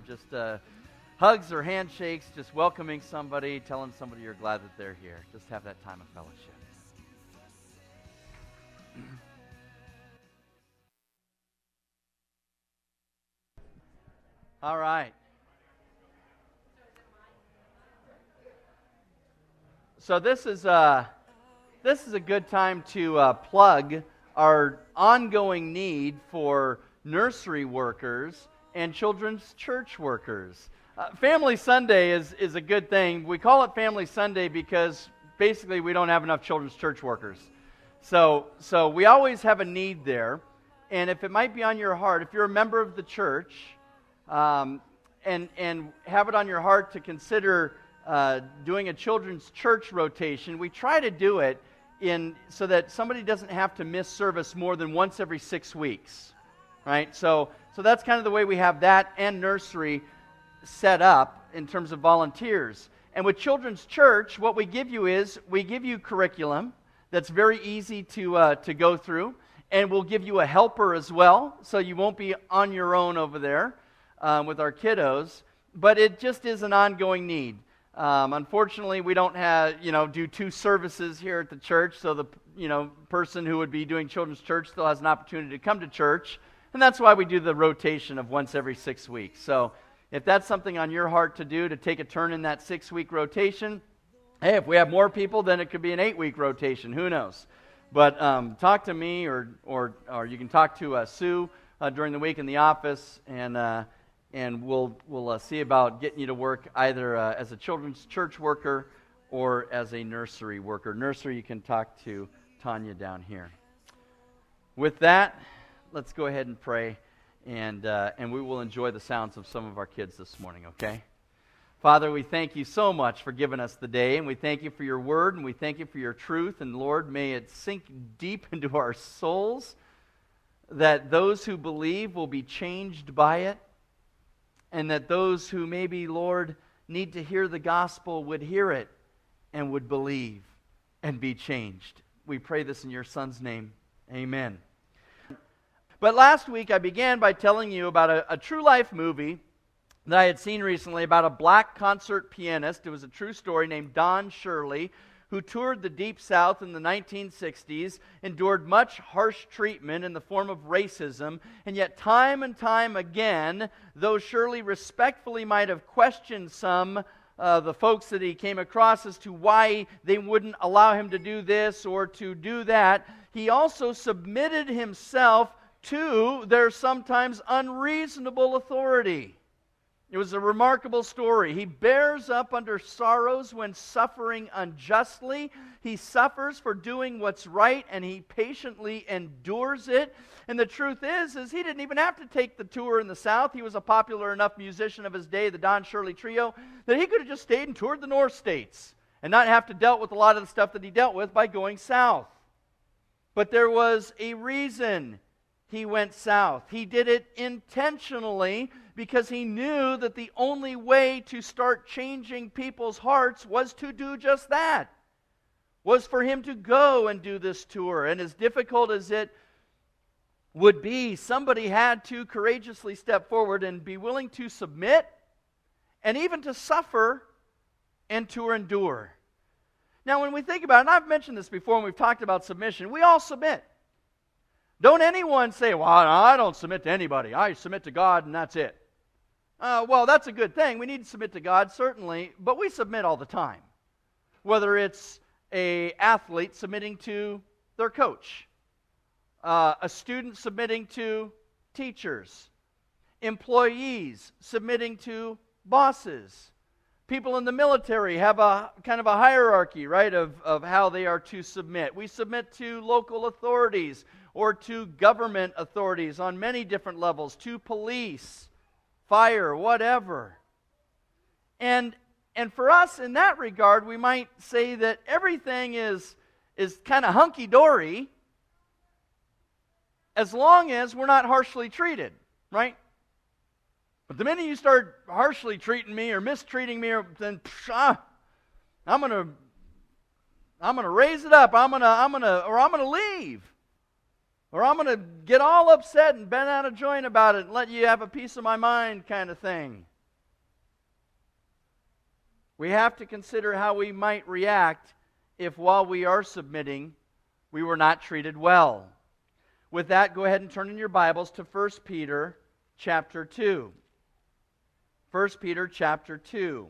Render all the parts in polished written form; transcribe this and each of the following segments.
just hugs or handshakes, just welcoming somebody, telling somebody you're glad that they're here. Just have that time of fellowship. All right. So this is a good time to plug our ongoing need for nursery workers and children's church workers. Family Sunday is a good thing. We call it Family Sunday because basically we don't have enough children's church workers. So we always have a need there. And if it might be on your heart, if you're a member of the church, and have it on your heart to consider doing a children's church rotation, we try to do it so that somebody doesn't have to miss service more than once every 6 weeks, right? So that's kind of the way we have that and nursery set up in terms of volunteers. And with children's church, what we give you curriculum that's very easy to go through, and we'll give you a helper as well, so you won't be on your own over there with our kiddos. But it just is an ongoing need. Unfortunately, we don't do 2 services here at the church, so the person who would be doing children's church still has an opportunity to come to church, and that's why we do the rotation of once every 6 weeks. So if that's something on your heart to do, to take a turn in that 6-week rotation, hey, if we have more people, then it could be an 8-week rotation. Who knows? But talk to me, or you can talk to Sue during the week in the office, and we'll see about getting you to work either as a children's church worker or as a nursery worker. Nursery, you can talk to Tanya down here. With that, let's go ahead and pray, and we will enjoy the sounds of some of our kids this morning, okay? Father, we thank you so much for giving us the day, and we thank you for your word, and we thank you for your truth, and Lord, may it sink deep into our souls, that those who believe will be changed by it, and that those who maybe, Lord, need to hear the gospel would hear it and would believe and be changed. We pray this in your Son's name. Amen. But last week I began by telling you about a true life movie that I had seen recently about a black concert pianist. It was a true story, named Don Shirley, who toured the Deep South in the 1960s, endured much harsh treatment in the form of racism, and yet time and time again, though Shirley respectfully might have questioned some the folks that he came across as to why they wouldn't allow him to do this or to do that, he also submitted himself to their sometimes unreasonable authority. It was a remarkable story. He bears up under sorrows when suffering unjustly. He suffers for doing what's right, and he patiently endures it. And the truth is he didn't even have to take the tour in the South. He was a popular enough musician of his day, the Don Shirley Trio, that he could have just stayed and toured the North States and not have to deal with a lot of the stuff that he dealt with by going south. But there was a reason he went south. He did it intentionally because he knew that the only way to start changing people's hearts was to do just that, was for him to go and do this tour. And as difficult as it would be, somebody had to courageously step forward and be willing to submit and even to suffer and to endure. Now, when we think about it, and I've mentioned this before when we've talked about submission, we all submit. Don't anyone say, well, I don't submit to anybody. I submit to God and that's it. Well, that's a good thing. We need to submit to God, certainly, but we submit all the time. Whether it's an athlete submitting to their coach, a student submitting to teachers, employees submitting to bosses. People in the military have a kind of a hierarchy, right, of how they are to submit. We submit to local authorities or to government authorities on many different levels, to police, fire, whatever. And for us, in that regard, we might say that everything is kind of hunky-dory as long as we're not harshly treated, right? But the minute you start harshly treating me or mistreating me, then I'm gonna raise it up. I'm gonna leave. Or I'm going to get all upset and bent out of joint about it and let you have a piece of my mind kind of thing. We have to consider how we might react if while we are submitting, we were not treated well. With that, go ahead and turn in your Bibles to 1 Peter chapter 2. 1 Peter chapter 2.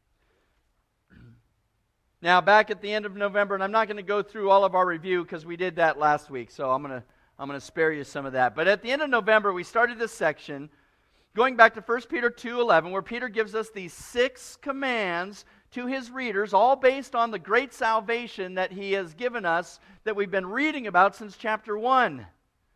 Now, back at the end of November, and I'm not going to go through all of our review because we did that last week, so I'm going to spare you some of that. But at the end of November, we started this section going back to 1 Peter 2:11, where Peter gives us these 6 commands to his readers, all based on the great salvation that he has given us, that we've been reading about since chapter 1.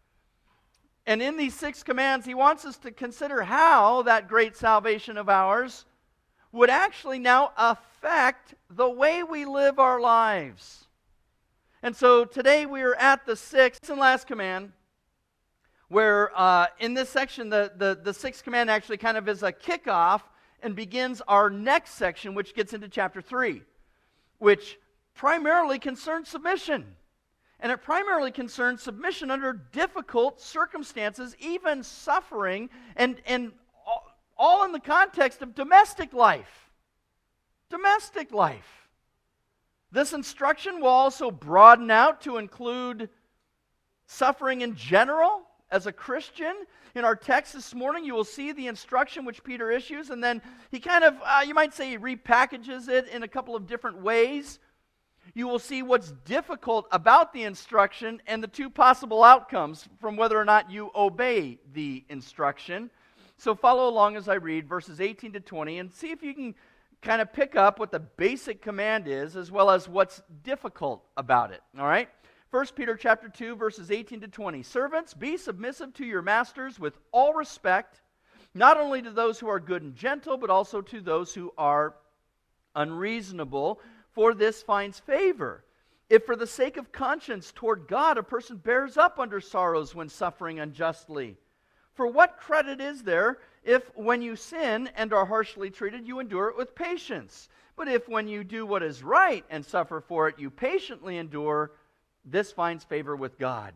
And in these 6 commands, he wants us to consider how that great salvation of ours would actually now affect the way we live our lives. And so today we are at the 6th and last command, where in this section, the 6th command actually kind of is a kickoff and begins our next section, which gets into chapter 3, which primarily concerns submission. And it primarily concerns submission under difficult circumstances, even suffering, and all in the context of domestic life. Domestic life. This instruction will also broaden out to include suffering in general as a Christian. In our text this morning, you will see the instruction which Peter issues, and then he kind of, you might say, he repackages it in a couple of different ways. You will see what's difficult about the instruction and the 2 possible outcomes from whether or not you obey the instruction. So follow along as I read verses 18 to 20 and see if you can kind of pick up what the basic command is as well as what's difficult about it. All right? 1 Peter chapter 2, verses 18 to 20. Servants, be submissive to your masters with all respect, not only to those who are good and gentle, but also to those who are unreasonable, for this finds favor. If for the sake of conscience toward God a person bears up under sorrows when suffering unjustly. For what credit is there if when you sin and are harshly treated you endure it with patience? But if when you do what is right and suffer for it you patiently endure, this finds favor with God.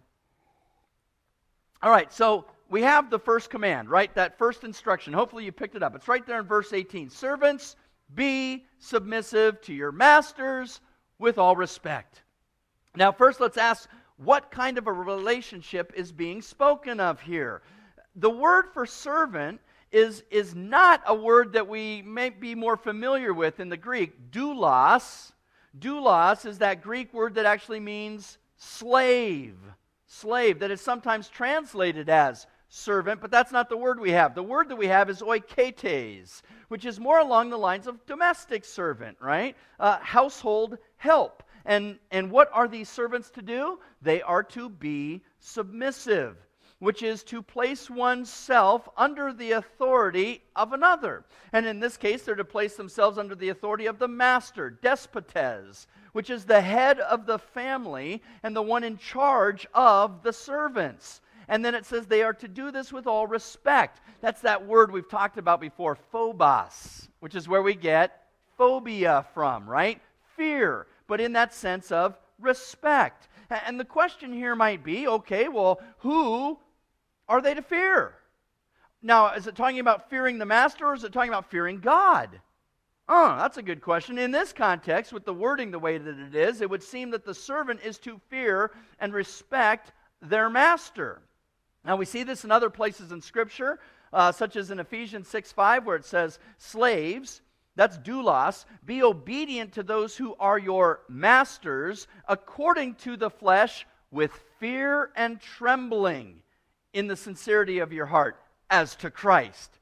All right, so we have the first command, right? That first instruction. Hopefully you picked it up. It's right there in verse 18. Servants, be submissive to your masters with all respect. Now, first let's ask, what kind of a relationship is being spoken of here? The word for servant is not a word that we may be more familiar with in the Greek. Doulos. Doulos is that Greek word that actually means slave. Slave, that is sometimes translated as servant, but that's not the word we have. The word that we have is oiketes, which is more along the lines of domestic servant, right? Household help. And what are these servants to do? They are to be submissive, which is to place oneself under the authority of another. And in this case, they're to place themselves under the authority of the master, despotes, which is the head of the family and the one in charge of the servants. And then it says they are to do this with all respect. That's that word we've talked about before, phobos, which is where we get phobia from, right? Fear, but in that sense of respect. And the question here might be, okay, well, who are they to fear? Now, is it talking about fearing the master, or is it talking about fearing God? That's a good question. In this context, with the wording the way that it is, it would seem that the servant is to fear and respect their master. Now, we see this in other places in Scripture, such as in Ephesians 6:5, where it says, slaves, that's doulos, be obedient to those who are your masters, according to the flesh, with fear and trembling, in the sincerity of your heart, as to Christ.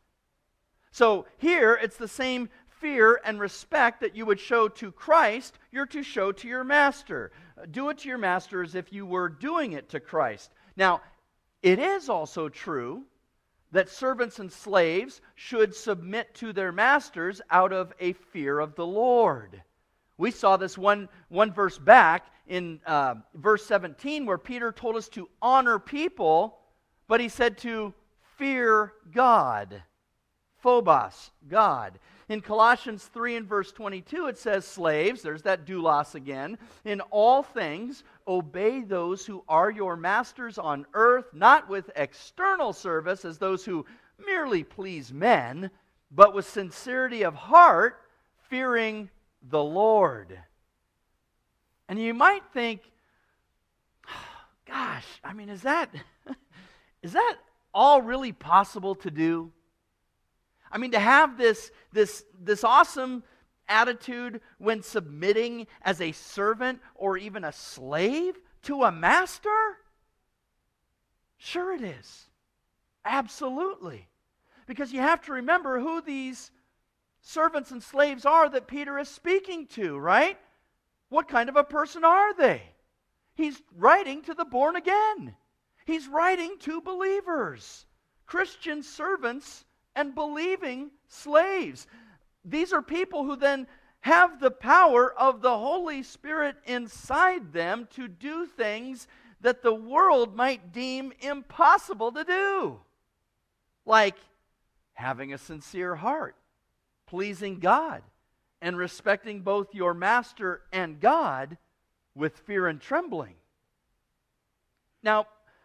So here, it's the same fear and respect that you would show to Christ, you're to show to your master. Do it to your master as if you were doing it to Christ. Now, it is also true that servants and slaves should submit to their masters out of a fear of the Lord. We saw this one verse back in verse 17 where Peter told us to honor people, but he said to fear God. Phobos, God. In Colossians 3 and verse 22, it says, slaves, there's that doulos again, in all things obey those who are your masters on earth, not with external service as those who merely please men, but with sincerity of heart, fearing the Lord. And you might think, gosh, I mean, is that all really possible to do? I mean, to have this awesome attitude when submitting as a servant or even a slave to a master? Sure it is. Absolutely. Because you have to remember who these servants and slaves are that Peter is speaking to, right? What kind of a person are they? He's writing to the born again. He's writing to believers, Christian servants and believing slaves. These are people who then have the power of the Holy Spirit inside them to do things that the world might deem impossible to do. Like having a sincere heart, pleasing God, and respecting both your master and God with fear and trembling. Now,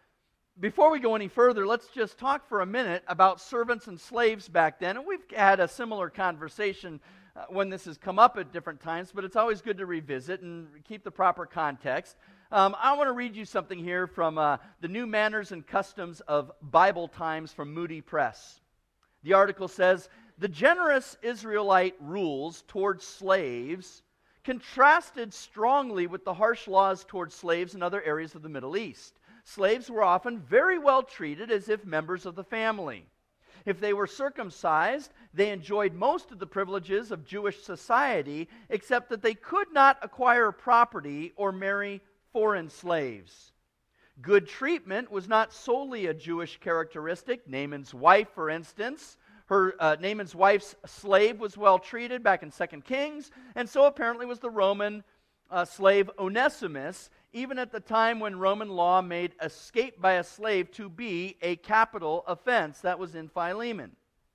before we go any further, let's just talk for a minute about servants and slaves back then. And we've had a similar conversation when this has come up at different times, but it's always good to revisit and keep the proper context. I want to read you something here from the New Manners and Customs of Bible Times from Moody Press. The article says, "The generous Israelite rules towards slaves contrasted strongly with the harsh laws towards slaves in other areas of the Middle East. Slaves were often very well treated as if members of the family. If they were circumcised, they enjoyed most of the privileges of Jewish society, except that they could not acquire property or marry foreign slaves. Good treatment was not solely a Jewish characteristic. Naaman's wife, for instance, Naaman's wife's slave was well treated back in 2 Kings, and so apparently was the Roman slave Onesimus, even at the time when Roman law made escape by a slave to be a capital offense. That was in Philemon.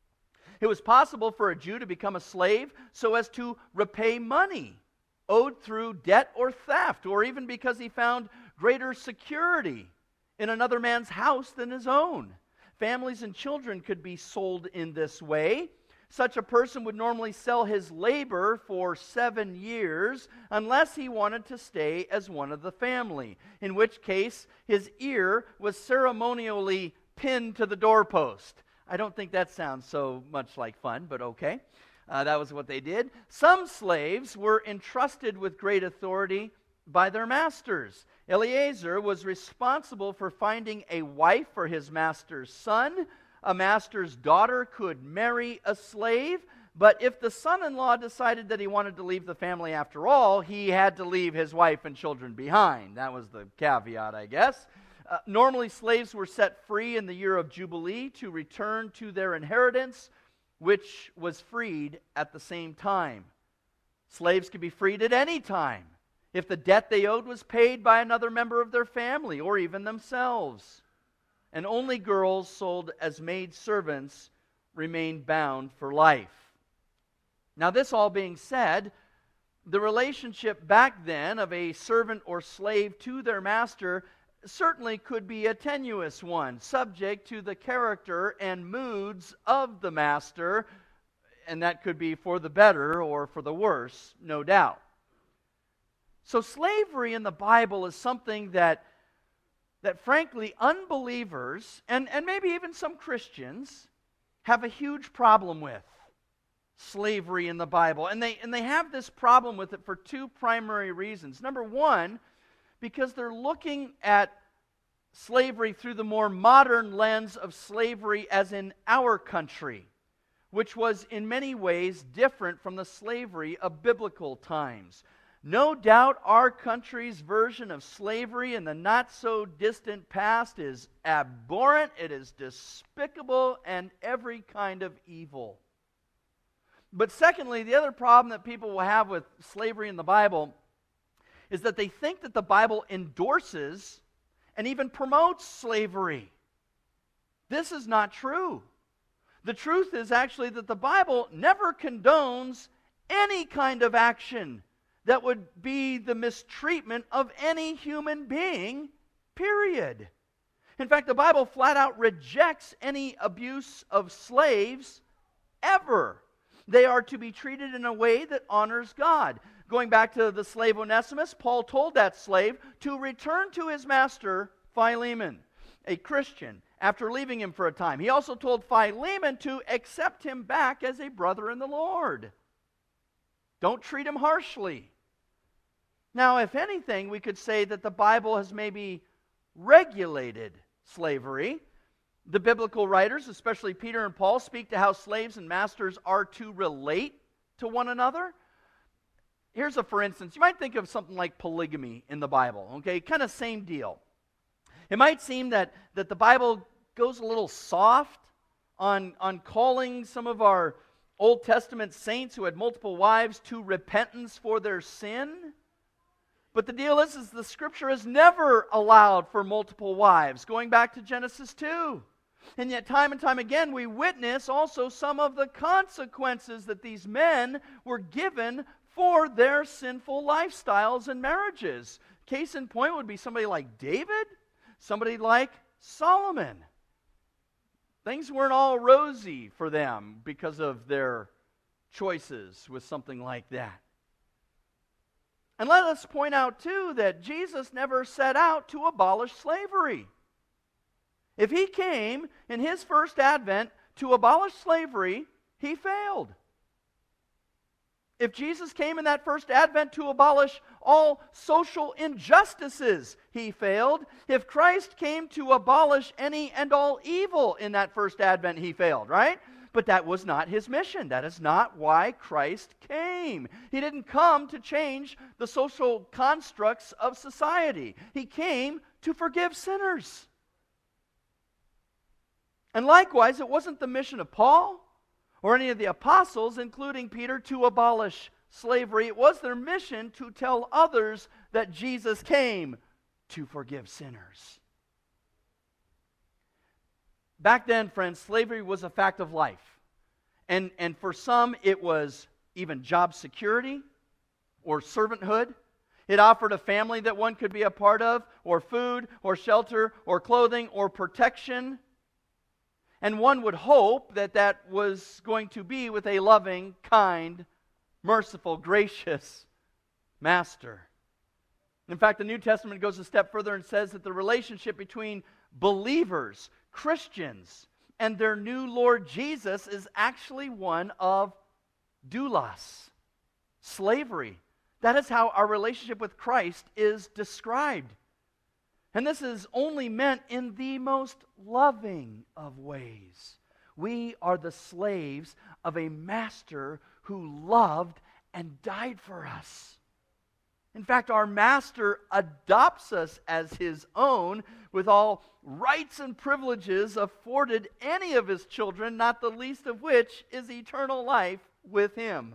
It was possible for a Jew to become a slave so as to repay money owed through debt or theft, or even because he found greater security in another man's house than his own. Families and children could be sold in this way. Such a person would normally sell his labor for 7 years unless he wanted to stay as one of the family, in which case his ear was ceremonially pinned to the doorpost. I don't think that sounds so much like fun, but okay. That was what they did. Some slaves were entrusted with great authority by their masters. Eleazar was responsible for finding a wife for his master's son. A master's daughter could marry a slave, but if the son-in-law decided that he wanted to leave the family after all, he had to leave his wife and children behind. That was the caveat, I guess. Normally, slaves were set free in the year of Jubilee to return to their inheritance, which was freed at the same time. Slaves could be freed at any time if the debt they owed was paid by another member of their family or even themselves. And only girls sold as maid servants remained bound for life. Now, this all being said, the relationship back then of a servant or slave to their master certainly could be a tenuous one, subject to the character and moods of the master, and that could be for the better or for the worse, no doubt. So slavery in the Bible is something that frankly unbelievers, and maybe even some Christians, have a huge problem with. Slavery in the Bible. And they have this problem with it for two primary reasons. Number one, because they're looking at slavery through the more modern lens of slavery as in our country, which was in many ways different from the slavery of biblical times. No doubt our country's version of slavery in the not-so-distant past is abhorrent, it is despicable, and every kind of evil. But secondly, the other problem that people will have with slavery in the Bible is that they think that the Bible endorses and even promotes slavery. This is not true. The truth is actually that the Bible never condones any kind of action that would be the mistreatment of any human being, period. In fact, the Bible flat out rejects any abuse of slaves ever. They are to be treated in a way that honors God. Going back to the slave Onesimus, Paul told that slave to return to his master, Philemon, a Christian, after leaving him for a time. He also told Philemon to accept him back as a brother in the Lord. Don't treat him harshly. Now, if anything, we could say that the Bible has maybe regulated slavery. The biblical writers, especially Peter and Paul, speak to how slaves and masters are to relate to one another. Here's a for instance. You might think of something like polygamy in the Bible, okay? Kind of same deal. It might seem that the Bible goes a little soft on calling some of our Old Testament saints who had multiple wives to repentance for their sin. But the deal is the Scripture has never allowed for multiple wives, going back to Genesis 2. And yet time and time again we witness also some of the consequences that these men were given for their sinful lifestyles and marriages. Case in point would be somebody like David, somebody like Solomon. Things weren't all rosy for them because of their choices with something like that. And let us point out too that Jesus never set out to abolish slavery. If he came in his first advent to abolish slavery, he failed. If Jesus came in that first advent to abolish all social injustices, he failed. If Christ came to abolish any and all evil in that first advent, he failed, right? But that was not his mission. That is not why Christ came. He didn't come to change the social constructs of society. He came to forgive sinners. And likewise, it wasn't the mission of Paul or any of the apostles, including Peter, to abolish slavery. It was their mission to tell others that Jesus came to forgive sinners. Back then, friends, slavery was a fact of life. And for some, it was even job security or servanthood. It offered a family that one could be a part of, or food, or shelter, or clothing, or protection. And one would hope that that was going to be with a loving, kind, merciful, gracious master. In fact, the New Testament goes a step further and says that the relationship between believers, Christians, and their new Lord Jesus is actually one of doulos, slavery. That is how our relationship with Christ is described. And this is only meant in the most loving of ways. We are the slaves of a master who loved and died for us. In fact, our master adopts us as his own with all rights and privileges afforded any of his children, not the least of which is eternal life with him.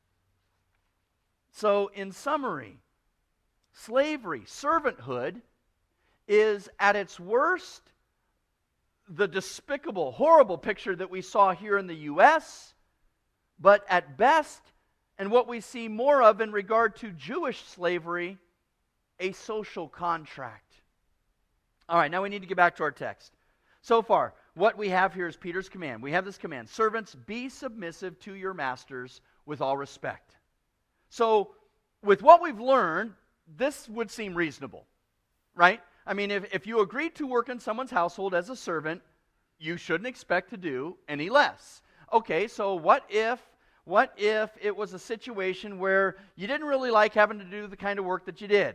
So, in summary, slavery, servanthood, is at its worst the despicable, horrible picture that we saw here in the U.S., but at best, and what we see more of in regard to Jewish slavery, a social contract. All right, now we need to get back to our text. So far, what we have here is Peter's command. We have this command: servants, be submissive to your masters with all respect. So, with what we've learned, this would seem reasonable, right? I mean, if you agreed to work in someone's household as a servant, you shouldn't expect to do any less. Okay, so what if it was a situation where you didn't really like having to do the kind of work that you did?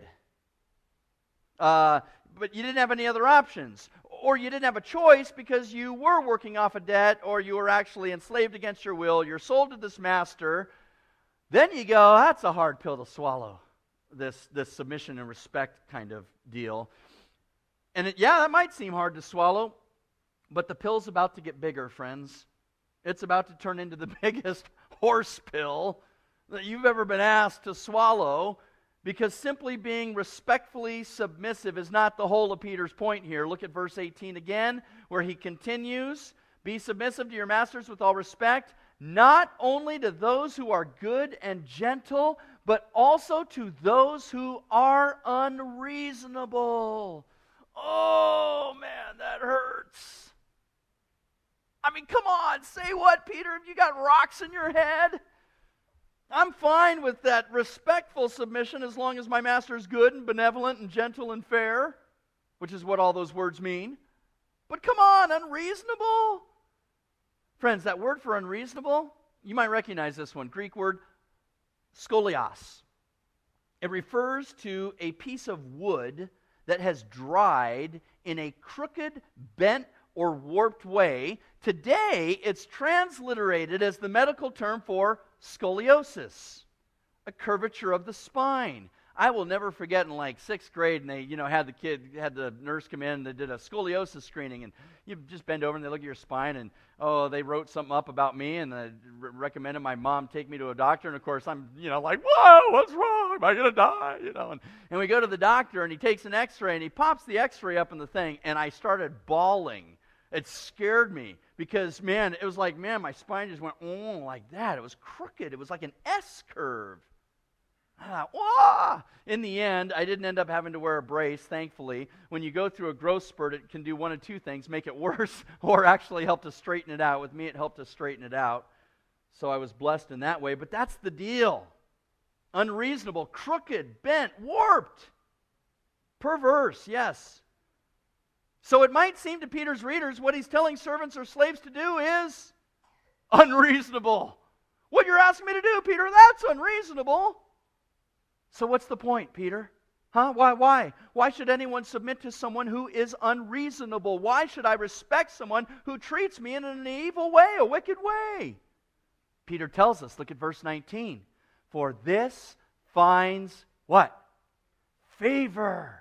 But you didn't have any other options. Or you didn't have a choice because you were working off a debt, or you were actually enslaved against your will. You're sold to this master. Then you go, that's a hard pill to swallow, this submission and respect kind of deal. And that might seem hard to swallow, but the pill's about to get bigger, friends. It's about to turn into the biggest horse pill that you've ever been asked to swallow, because simply being respectfully submissive is not the whole of Peter's point here. Look at verse 18 again, where he continues, be submissive to your masters with all respect, not only to those who are good and gentle, but also to those who are unreasonable. Oh, man, that hurts. I mean, come on, say what, Peter? Have you got rocks in your head? I'm fine with that respectful submission as long as my master is good and benevolent and gentle and fair, which is what all those words mean. But come on, unreasonable? Friends, that word for unreasonable, you might recognize this one, Greek word skolios. It refers to a piece of wood that has dried in a crooked, bent, or warped way. Today, it's transliterated as the medical term for scoliosis, a curvature of the spine. I will never forget in like 6th grade, and they, had the nurse come in, and they did a scoliosis screening, and you just bend over and they look at your spine, and they wrote something up about me, and recommended my mom take me to a doctor, and of course I'm, like, whoa, what's wrong? Am I going to die? And we go to the doctor, and he takes an x-ray, and he pops the x-ray up in the thing, and I started bawling. It scared me because, man, it was like, my spine just went, like that. It was crooked. It was like an S curve. I thought, whoa! In the end, I didn't end up having to wear a brace, thankfully. When you go through a growth spurt, it can do one of two things, make it worse or actually help to straighten it out. With me, it helped to straighten it out. So I was blessed in that way. But that's the deal. Unreasonable, crooked, bent, warped, perverse, yes. So it might seem to Peter's readers what he's telling servants or slaves to do is unreasonable. What you're asking me to do, Peter, that's unreasonable. So what's the point, Peter? Why? Why should anyone submit to someone who is unreasonable? Why should I respect someone who treats me in an evil way, a wicked way? Peter tells us, look at verse 19. For this finds what? Favor.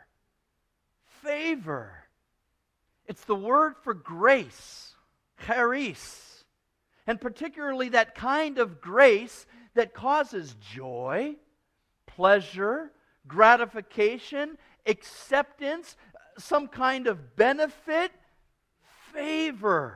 Favor. It's the word for grace, charis, and particularly that kind of grace that causes joy, pleasure, gratification, acceptance, some kind of benefit, favor.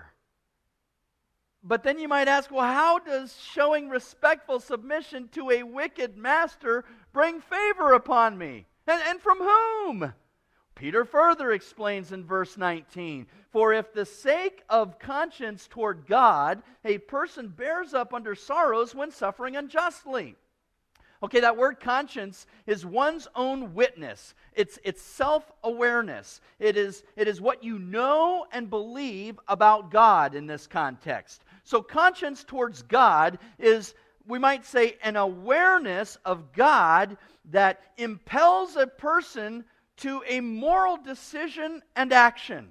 But then you might ask, well, how does showing respectful submission to a wicked master bring favor upon me? And from whom? Peter further explains in verse 19, for if the sake of conscience toward God, a person bears up under sorrows when suffering unjustly. Okay, that word conscience is one's own witness. It's self-awareness. It is what you know and believe about God in this context. So conscience towards God is, we might say, an awareness of God that impels a person to a moral decision and action.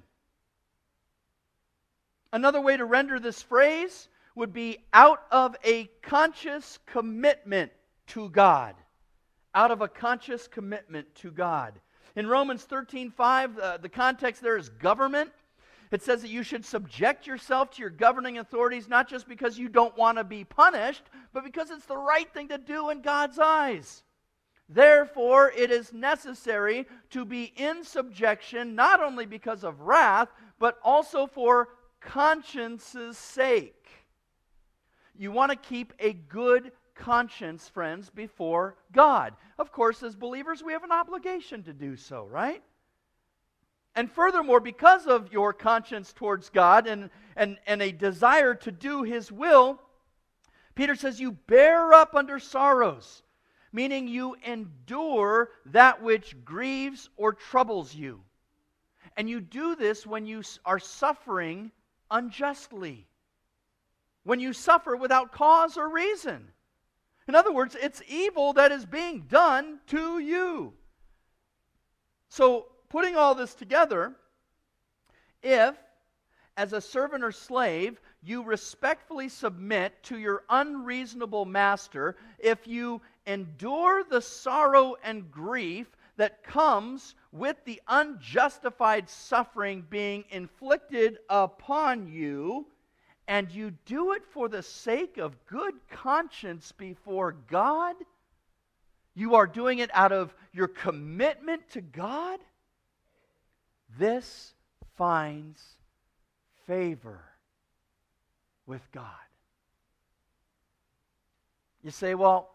Another way to render this phrase would be out of a conscious commitment to God. Out of a conscious commitment to God. In Romans 13:5, the context there is government. It says that you should subject yourself to your governing authorities, not just because you don't want to be punished, but because it's the right thing to do in God's eyes. Therefore, it is necessary to be in subjection, not only because of wrath, but also for conscience's sake. You want to keep a good conscience, friends, before God. Of course, as believers, we have an obligation to do so, right? And furthermore, because of your conscience towards God and a desire to do His will, Peter says you bear up under sorrows, meaning you endure that which grieves or troubles you. And you do this when you are suffering unjustly, when you suffer without cause or reason. In other words, it's evil that is being done to you. So, putting all this together, if, as a servant or slave, you respectfully submit to your unreasonable master, if you endure the sorrow and grief that comes with the unjustified suffering being inflicted upon you, and you do it for the sake of good conscience before God, you are doing it out of your commitment to God, this finds favor with God. You say, well,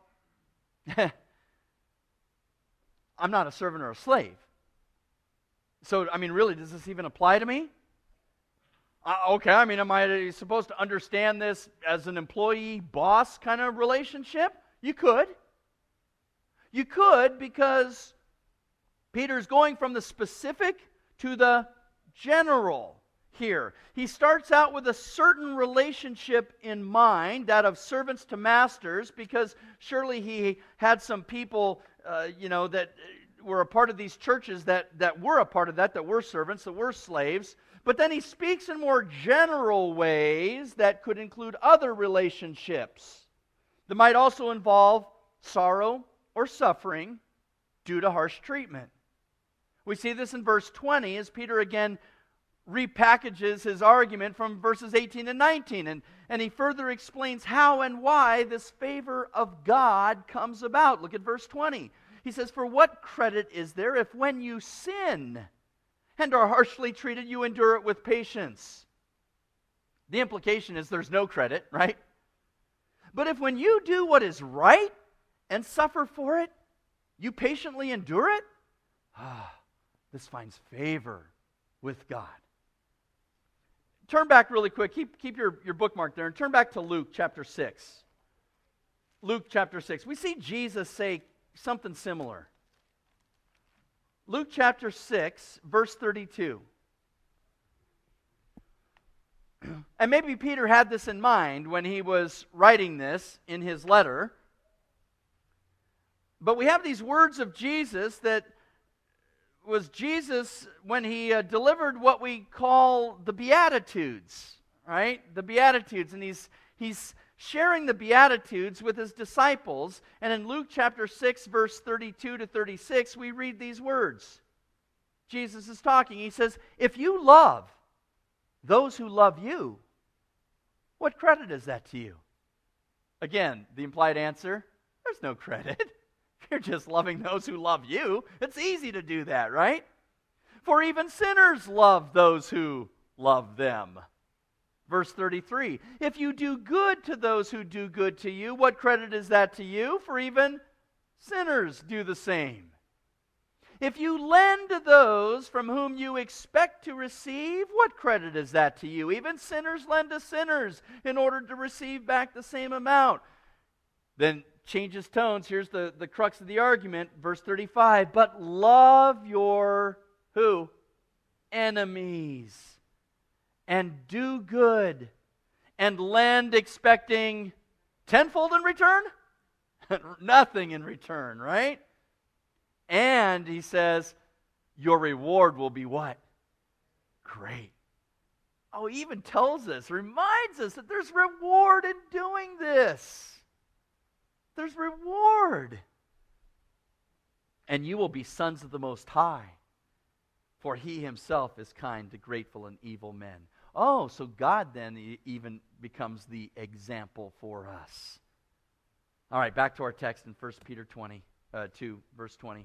I'm not a servant or a slave. So, really, does this even apply to me? Okay, I mean, am I supposed to understand this as an employee-boss kind of relationship? You could. You could, because Peter's going from the specific to the general here. He starts out with a certain relationship in mind, that of servants to masters, because surely he had some people, that were a part of these churches that were a part of that were servants, that were slaves. But then he speaks in more general ways that could include other relationships that might also involve sorrow or suffering due to harsh treatment. We see this in verse 20 as Peter again repackages his argument from verses 18 and 19. And he further explains how and why this favor of God comes about. Look at verse 20. He says, "For what credit is there if when you sin and are harshly treated, you endure it with patience?" The implication is there's no credit, right? "But if when you do what is right and suffer for it, you patiently endure it, this finds favor with God." Turn back really quick. Keep your bookmark there and turn back to Luke chapter 6. Luke chapter 6. We see Jesus say something similar. Luke chapter 6, verse 32. And maybe Peter had this in mind when he was writing this in his letter. But we have these words of Jesus that was Jesus when he delivered what we call the Beatitudes, right? The Beatitudes. And he's sharing the Beatitudes with his disciples. And in Luke chapter 6, verse 32 to 36, we read these words. Jesus is talking. He says, "If you love those who love you, what credit is that to you?" Again, the implied answer, there's no credit. If you're just loving those who love you, it's easy to do that, right? "For even sinners love those who love them." Verse 33, "If you do good to those who do good to you, what credit is that to you? For even sinners do the same. If you lend to those from whom you expect to receive, what credit is that to you? Even sinners lend to sinners in order to receive back the same amount." Then changes tones. Here's the crux of the argument. Verse 35, "But love your" who? "Enemies. And do good. And lend expecting tenfold in return?" Nothing in return, right? "And," he says, "your reward will be" what? "Great." Oh, he even tells us, reminds us that there's reward in doing this. There's reward. "And you will be sons of the Most High, for He Himself is kind to grateful and evil men." Oh, so God then even becomes the example for us. All right, back to our text in 1 Peter 2, verse 20.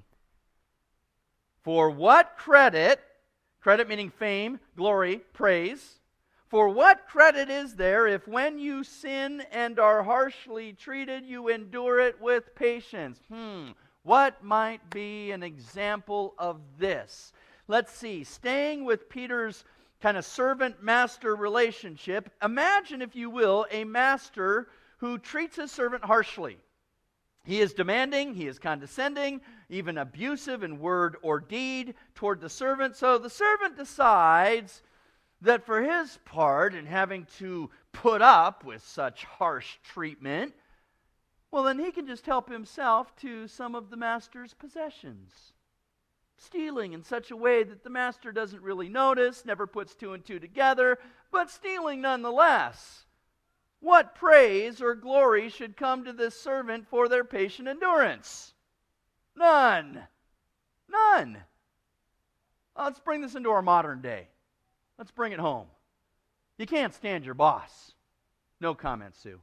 "For what credit," credit meaning fame, glory, praise, "for what credit is there if when you sin and are harshly treated, you endure it with patience?" What might be an example of this? Let's see. Staying with Peter's kind of servant-master relationship, imagine, if you will, a master who treats his servant harshly. He is demanding, he is condescending, even abusive in word or deed toward the servant. So the servant decides that for his part in having to put up with such harsh treatment, well, then he can just help himself to some of the master's possessions. Stealing in such a way that the master doesn't really notice, never puts two and two together, but stealing nonetheless. What praise or glory should come to this servant for their patient endurance? None. None. Let's bring this into our modern day. Let's bring it home. You can't stand your boss. No comment, Sue.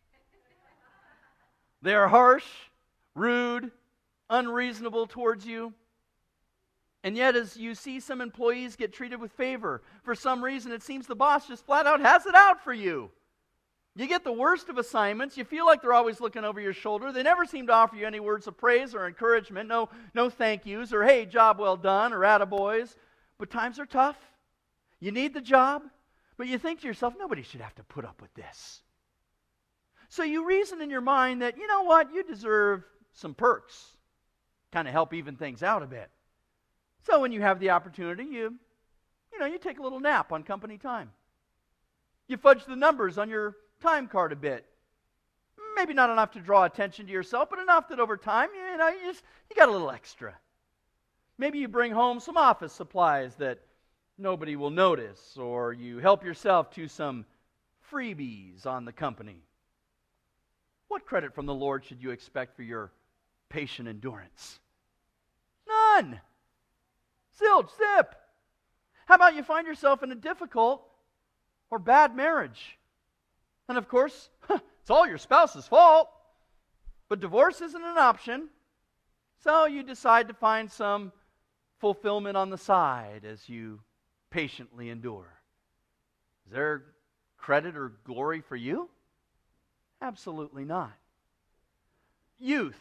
They are harsh, rude, unreasonable towards you. And yet, as you see some employees get treated with favor, for some reason it seems the boss just flat out has it out for you. You get the worst of assignments. You feel like they're always looking over your shoulder. They never seem to offer you any words of praise or encouragement. No thank yous or, "Hey, job well done," or "attaboys." But times are tough. You need the job. But you think to yourself, nobody should have to put up with this. So you reason in your mind that, you know what, you deserve some perks. Kind of help even things out a bit. So when you have the opportunity, you take a little nap on company time. You fudge the numbers on your time card a bit. Maybe not enough to draw attention to yourself, but enough that over time, you got a little extra. Maybe you bring home some office supplies that nobody will notice, or you help yourself to some freebies on the company. What credit from the Lord should you expect for your patient endurance? None. Zilch, zip. How about you find yourself in a difficult or bad marriage? And of course, it's all your spouse's fault. But divorce isn't an option. So you decide to find some fulfillment on the side as you patiently endure. Is there credit or glory for you? Absolutely not. Youth.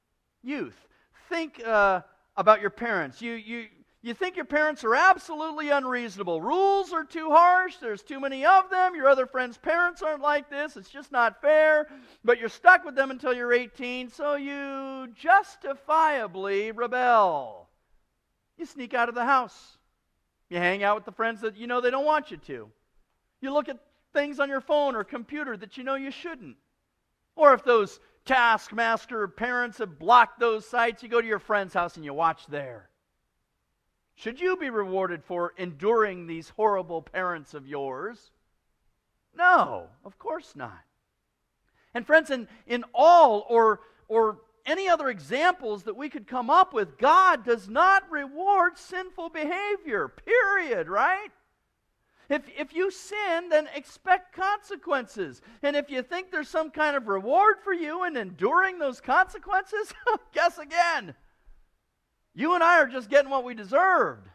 Think about your parents. You think your parents are absolutely unreasonable. Rules are too harsh. There's too many of them. Your other friends' parents aren't like this. It's just not fair. But you're stuck with them until you're 18, so you justifiably rebel. You sneak out of the house. You hang out with the friends that you know they don't want you to. You look at things on your phone or computer that you know you shouldn't. Or if those taskmaster parents have blocked those sites, you go to your friend's house and you watch there. Should you be rewarded for enduring these horrible parents of yours? No, of course not. And friends, in all or any other examples that we could come up with, God does not reward sinful behavior, period, right? If you sin, then expect consequences. And if you think there's some kind of reward for you in enduring those consequences, guess again. You and I are just getting what we deserved.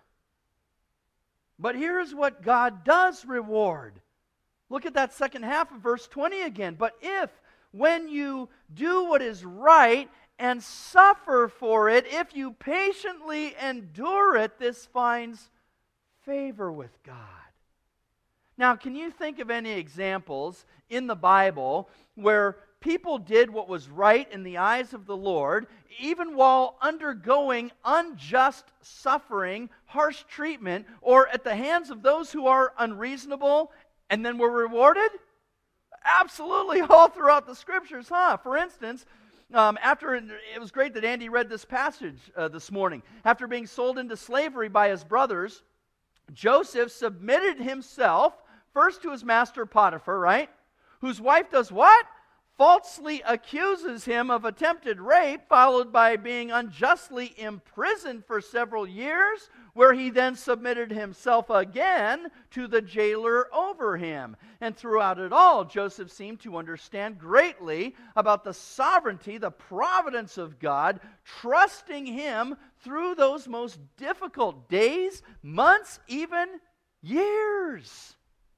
But here's what God does reward. Look at that second half of verse 20 again. But if, when you do what is right and suffer for it, if you patiently endure it, this finds favor with God. Now, can you think of any examples in the Bible where people did what was right in the eyes of the Lord, even while undergoing unjust suffering, harsh treatment, or at the hands of those who are unreasonable, and then were rewarded? Absolutely, all throughout the Scriptures, huh? For instance, it was great that Andy read this passage this morning. After being sold into slavery by his brothers, Joseph submitted himself first to his master Potiphar, right? Whose wife does what? Falsely accuses him of attempted rape, followed by being unjustly imprisoned for several years, where he then submitted himself again to the jailer over him. And throughout it all, Joseph seemed to understand greatly about the sovereignty, the providence of God, trusting him through those most difficult days, months, even years.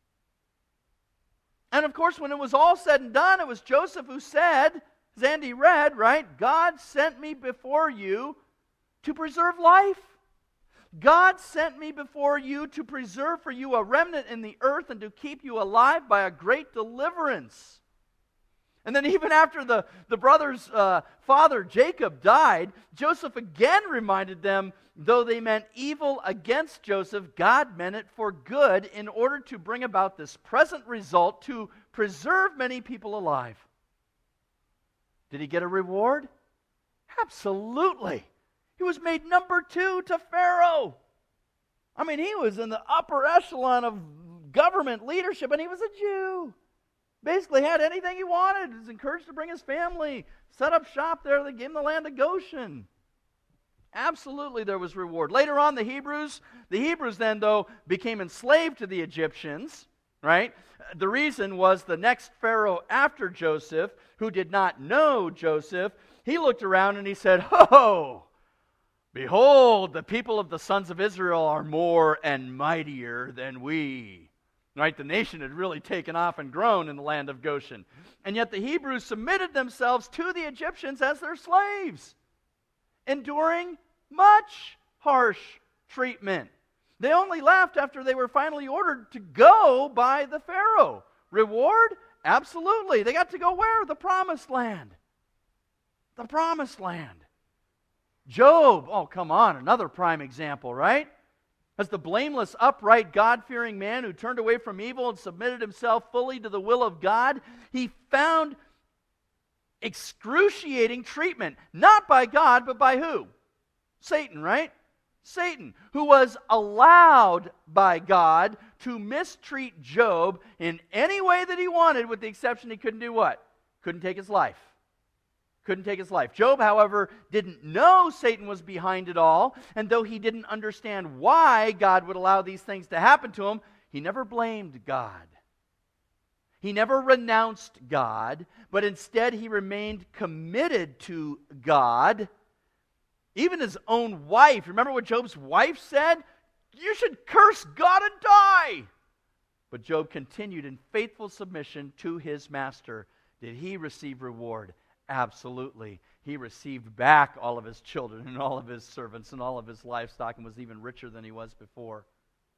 And of course, when it was all said and done, it was Joseph who said, as Andy read, right, God sent me before you to preserve life. God sent me before you to preserve for you a remnant in the earth and to keep you alive by a great deliverance. And then even after the brothers' father Jacob died, Joseph again reminded them, though they meant evil against Joseph, God meant it for good in order to bring about this present result to preserve many people alive. Did he get a reward? Absolutely. He was made number 2 to Pharaoh. I mean, he was in the upper echelon of government leadership, and he was a Jew. Basically had anything he wanted. He was encouraged to bring his family, set up shop there. They gave him the land of Goshen. Absolutely there was reward. Later on, the Hebrews then, though, became enslaved to the Egyptians, right? The reason was the next Pharaoh after Joseph, who did not know Joseph, he looked around and he said, "Ho! Behold, the people of the sons of Israel are more and mightier than we." Right? The nation had really taken off and grown in the land of Goshen. And yet the Hebrews submitted themselves to the Egyptians as their slaves, enduring much harsh treatment. They only left after they were finally ordered to go by the Pharaoh. Reward? Absolutely. They got to go where? The Promised Land. The Promised Land. Job, oh come on, another prime example, right? As the blameless, upright, God-fearing man who turned away from evil and submitted himself fully to the will of God, he found excruciating treatment, not by God, but by who? Satan, right? Satan, who was allowed by God to mistreat Job in any way that he wanted, with the exception he couldn't do what? Couldn't take his life. Couldn't take his life. Job, however, didn't know Satan was behind it all, and though he didn't understand why God would allow these things to happen to him, he never blamed God. He never renounced God, but instead he remained committed to God. Even his own wife, remember what Job's wife said? You should curse God and die. But Job continued in faithful submission to his master. Did he receive reward? Absolutely. He received back all of his children and all of his servants and all of his livestock and was even richer than he was before.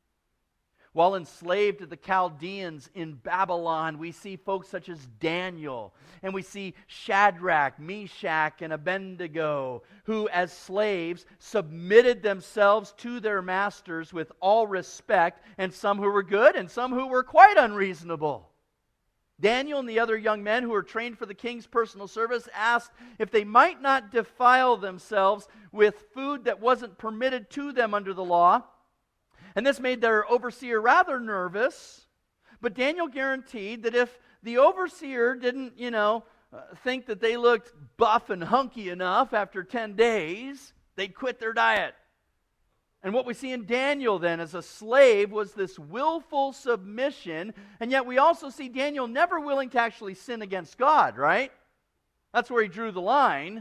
While enslaved to the Chaldeans in Babylon, we see folks such as Daniel, and we see Shadrach, Meshach, and Abednego, who as slaves submitted themselves to their masters with all respect, and some who were good and some who were quite unreasonable. Daniel and the other young men who were trained for the king's personal service asked if they might not defile themselves with food that wasn't permitted to them under the law. And this made their overseer rather nervous. But Daniel guaranteed that if the overseer didn't, think that they looked buff and hunky enough after 10 days, they'd quit their diet. And what we see in Daniel then as a slave was this willful submission, and yet we also see Daniel never willing to actually sin against God, right? That's where he drew the line.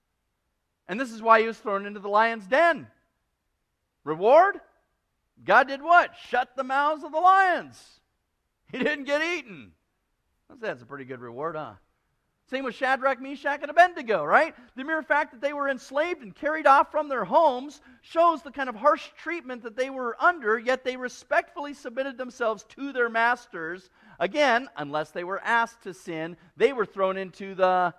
And this is why he was thrown into the lion's den. Reward? God did what? Shut the mouths of the lions. He didn't get eaten. That's a pretty good reward, huh? Same with Shadrach, Meshach, and Abednego, right? The mere fact that they were enslaved and carried off from their homes shows the kind of harsh treatment that they were under, yet they respectfully submitted themselves to their masters. Again, unless they were asked to sin, they were thrown into the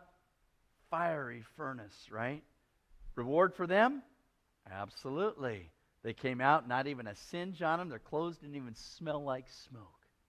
fiery furnace, right? Reward for them? Absolutely. They came out, not even a singe on them. Their clothes didn't even smell like smoke.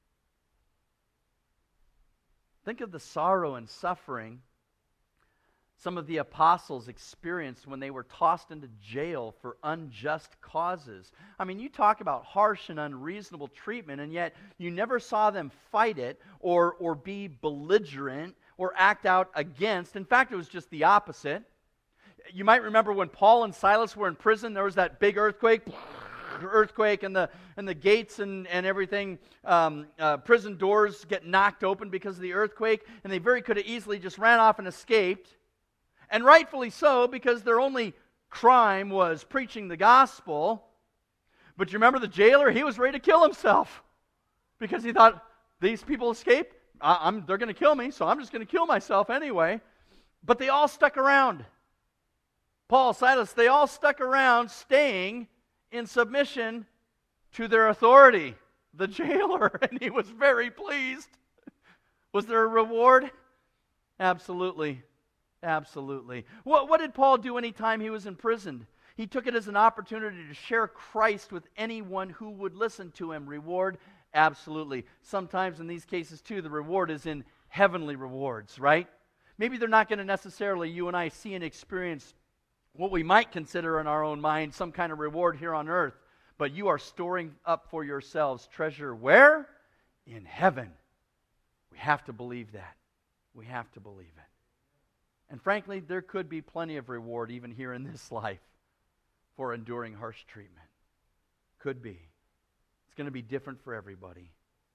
Think of the sorrow and suffering some of the apostles experienced when they were tossed into jail for unjust causes. I mean, you talk about harsh and unreasonable treatment, and yet you never saw them fight it or be belligerent or act out against. In fact, it was just the opposite. You might remember when Paul and Silas were in prison, there was that big earthquake and the gates and everything, prison doors get knocked open because of the earthquake, and they very could have easily just ran off and escaped, and rightfully so, because their only crime was preaching the gospel. But you remember the jailer? He was ready to kill himself because he thought, these people escaped, they're going to kill me, so I'm just going to kill myself anyway. But they all stuck around. Paul, Silas, they all stuck around, staying in submission to their authority, the jailer, and he was very pleased. Was there a reward? Absolutely. Absolutely. What did Paul do anytime he was imprisoned? He took it as an opportunity to share Christ with anyone who would listen to him. Reward? Absolutely. Sometimes in these cases too, the reward is in heavenly rewards, right? Maybe they're not going to necessarily, you and I, see and experience what we might consider in our own mind some kind of reward here on earth, but you are storing up for yourselves treasure where? In heaven. We have to believe that. We have to believe it. And frankly, there could be plenty of reward even here in this life for enduring harsh treatment. Could be. It's going to be different for everybody.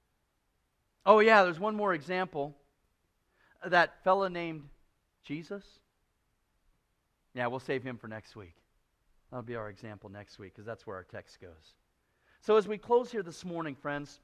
Oh yeah, there's one more example. That fella named Jesus. Yeah, we'll save him for next week. That'll be our example next week, because that's where our text goes. So as we close here this morning, friends,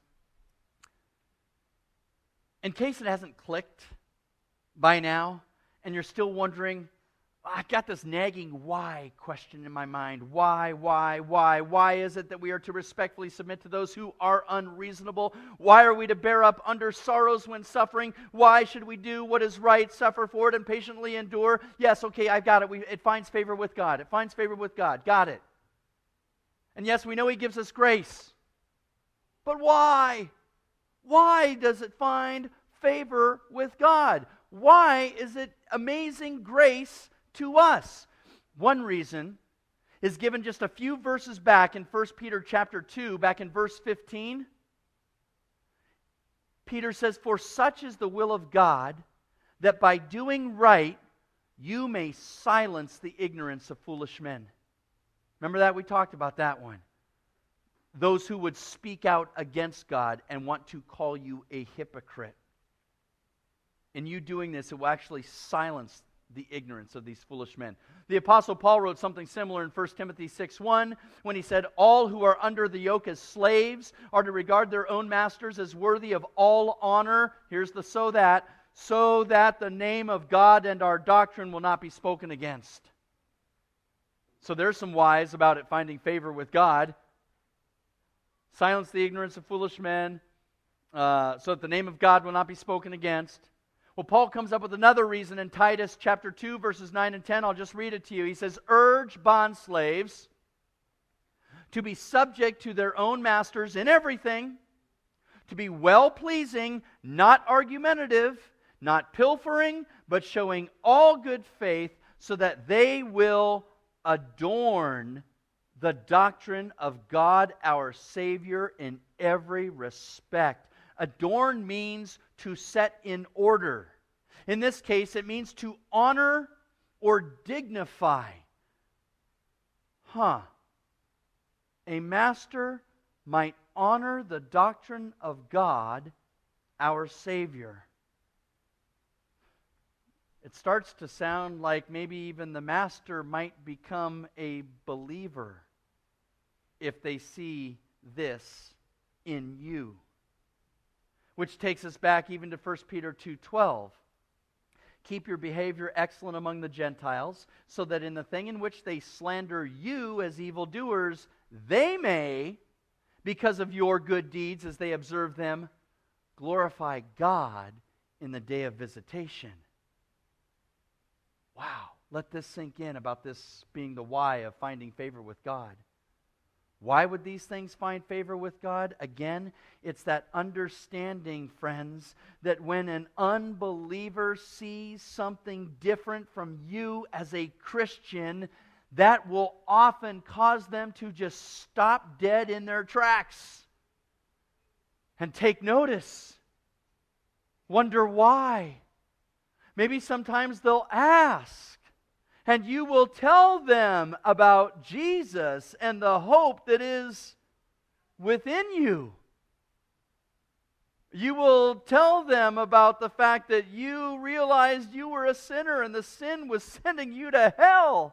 in case it hasn't clicked by now, and you're still wondering, I got this nagging why question in my mind. Why? Why is it that we are to respectfully submit to those who are unreasonable? Why are we to bear up under sorrows when suffering? Why should we do what is right, suffer for it, and patiently endure? Yes, okay, I've got it. It finds favor with God. It finds favor with God. Got it. And yes, we know He gives us grace. But why? Why does it find favor with God? Why is it amazing grace to us? One reason is given just a few verses back in 1 Peter chapter 2, back in verse 15. Peter says, "For such is the will of God, that by doing right you may silence the ignorance of foolish men." Remember that? We talked about that one. Those who would speak out against God and want to call you a hypocrite. In you doing this, it will actually silence the ignorance of these foolish men. The Apostle Paul wrote something similar in 1 Timothy 6:1 when he said, "All who are under the yoke as slaves are to regard their own masters as worthy of all honor." Here's the so that the name of God and our doctrine will not be spoken against. So there's some whys about it finding favor with God. Silence the ignorance of foolish men, so that the name of God will not be spoken against. Well, Paul comes up with another reason in Titus chapter 2, verses 9 and 10. I'll just read it to you. He says, "Urge bondslaves to be subject to their own masters in everything, to be well-pleasing, not argumentative, not pilfering, but showing all good faith, so that they will adorn the doctrine of God our Savior in every respect." Adorn means to set in order. In this case, it means to honor or dignify. A master might honor the doctrine of God, our Savior. It starts to sound like maybe even the master might become a believer if they see this in you. Which takes us back even to 1 Peter 2:12. "Keep your behavior excellent among the Gentiles, so that in the thing in which they slander you as evildoers, they may, because of your good deeds as they observe them, glorify God in the day of visitation." Wow, let this sink in about this being the why of finding favor with God. Why would these things find favor with God? Again, it's that understanding, friends, that when an unbeliever sees something different from you as a Christian, that will often cause them to just stop dead in their tracks and take notice. Wonder why. Maybe sometimes they'll ask. And you will tell them about Jesus and the hope that is within you. You will tell them about the fact that you realized you were a sinner and the sin was sending you to hell.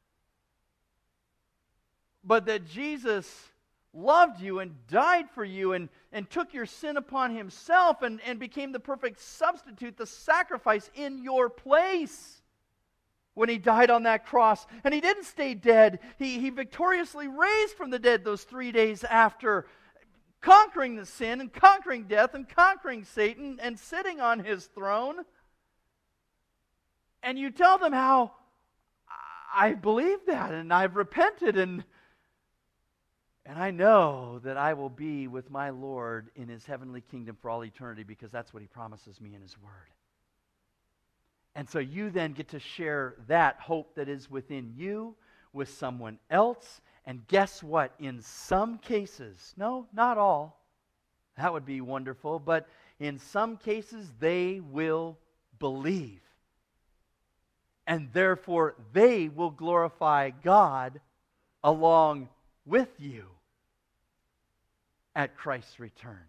But that Jesus loved you and died for you and took your sin upon Himself and became the perfect substitute, the sacrifice in your place. When He died on that cross. And He didn't stay dead. He victoriously raised from the dead those 3 days after, conquering the sin and conquering death and conquering Satan and sitting on His throne. And you tell them how I believe that and I've repented and I know that I will be with my Lord in His heavenly kingdom for all eternity, because that's what He promises me in His Word. And so you then get to share that hope that is within you with someone else. And guess what? In some cases, no, not all, that would be wonderful, but in some cases they will believe. And therefore they will glorify God along with you at Christ's return.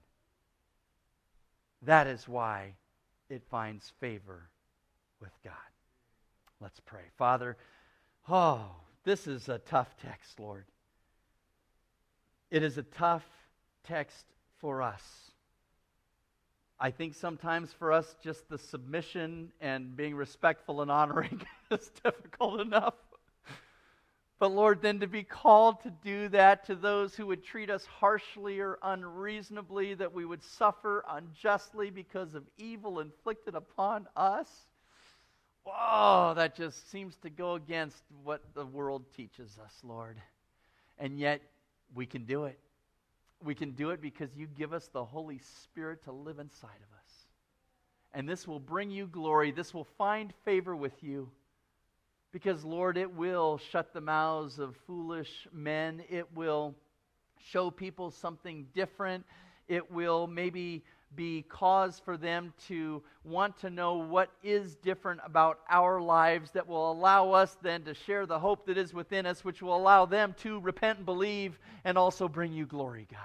That is why it finds favor with God. Let's pray. Father, this is a tough text, Lord. It is a tough text for us. I think sometimes for us, just the submission and being respectful and honoring is difficult enough. But Lord, then to be called to do that to those who would treat us harshly or unreasonably, that we would suffer unjustly because of evil inflicted upon us, whoa, that just seems to go against what the world teaches us, Lord. And yet, we can do it. We can do it because you give us the Holy Spirit to live inside of us. And this will bring you glory. This will find favor with you. Because, Lord, it will shut the mouths of foolish men. It will show people something different. It will maybe be cause for them to want to know what is different about our lives, that will allow us then to share the hope that is within us, which will allow them to repent and believe and also bring you glory, God.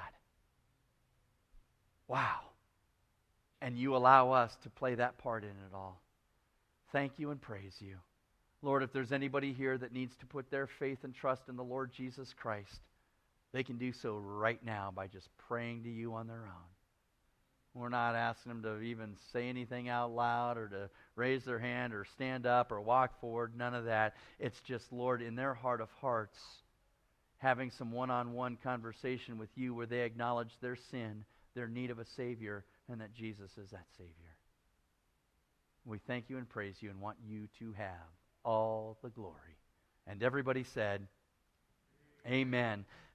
Wow. And you allow us to play that part in it all. Thank you and praise you. Lord, if there's anybody here that needs to put their faith and trust in the Lord Jesus Christ, they can do so right now by just praying to you on their own. We're not asking them to even say anything out loud or to raise their hand or stand up or walk forward. None of that. It's just, Lord, in their heart of hearts, having some one-on-one conversation with you where they acknowledge their sin, their need of a Savior, and that Jesus is that Savior. We thank you and praise you and want you to have all the glory. And everybody said, Amen.